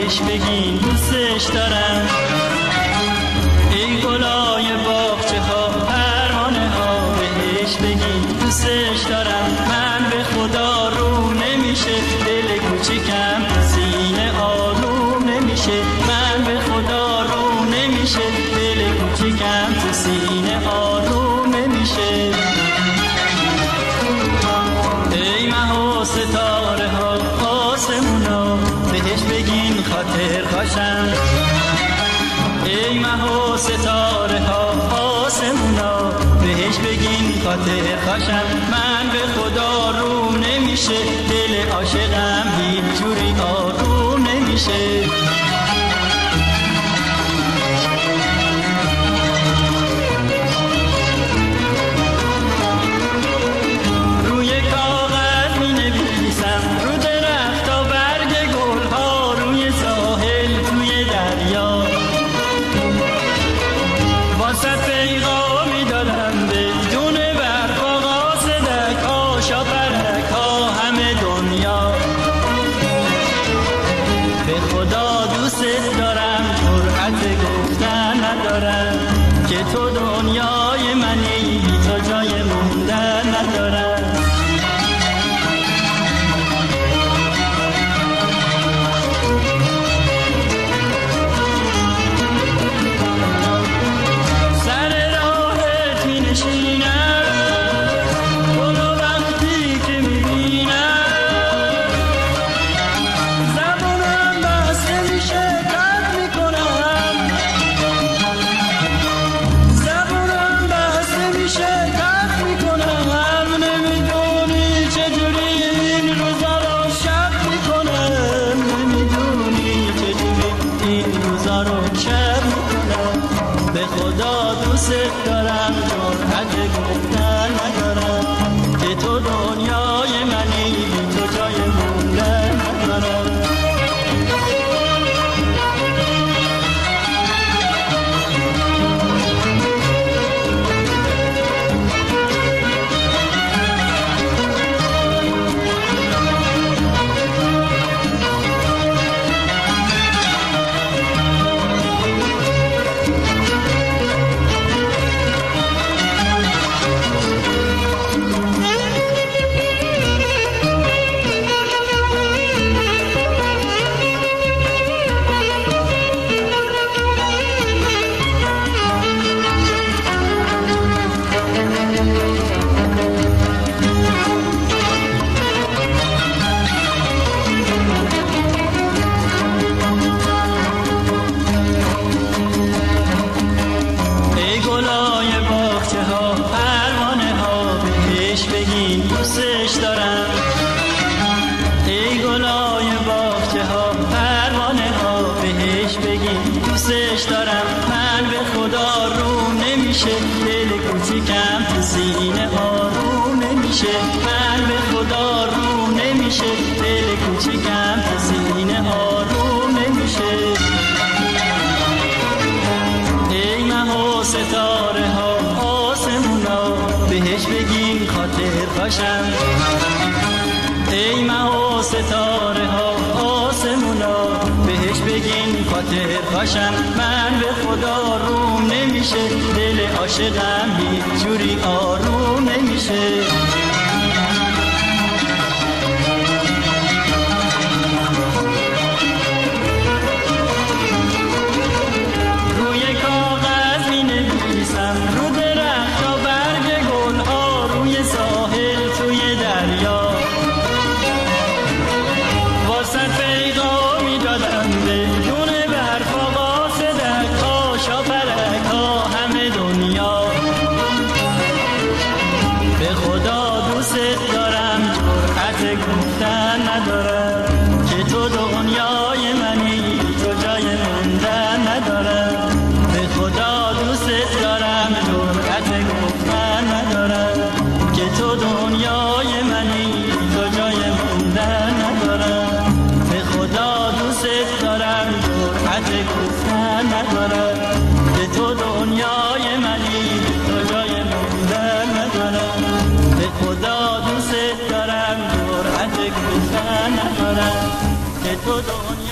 بهش بگین دوستش دارم. ای گلای باغچه ها پروانه ها بهش بگین دوستش دارم. من به خدا رو نمیشه دل کوچیکم سینه آروم نمیشه. من به خدا رو نمیشه دل کوچیکم تو سینه آروم نمیشه. ای ماه و ستاره ها آسمونا بهش بگین خاطر خوشم. ای ماه و ستاره ها آسمونا بهش بگین خاطر خوشم. من به خدا رو نمیشه دل عاشقم هیچ جوری آروم نمیشه. تو دنیای منی تو جای موندن ندارم. سر راهت می نشینم تو وقتی که می بینم زبانم بسته میشه قد می کنم. نمیدونی چجوری این روزا رو شب میکنم. نمیدونی چجوری این روزا رو شب میکنم. به خدا دوست دارم جرأت گفتن ندارم که تو دنیای منی تو جای موندن ندارم. دوستش دارم. ای گلای باغچه ها پروانه ها بهش بگین دوستش دارم. من به خدا رو نمیشه دل کوچیکم تو سینه آروم نمیشه. من به خدا رو نمیشه دل کوچیکم تو سینه آروم نمیشه. ای ماه و ستاره ها آسمونا بهش بگین خاطر خوشم. ای ماه و ستاره ها آسمونا بهش بگین خاطر خوشم. من به خدا روم نمیشه دل عاشقم هیچ جوری آروم نمیشه. گفتن ندارم که تو دنیای منی تو جای موندن ندارم. به خدا دوست دارم جرأت گفتن ندارم که تو دنیای منی تو جای موندن ندارم. به خدا دوست دارم جرأت گفتن ندارم که تو دنیای منی تو جای موندن ندارم. به خدا دوست دارم جرأت گفتن ندارم که تو دنیا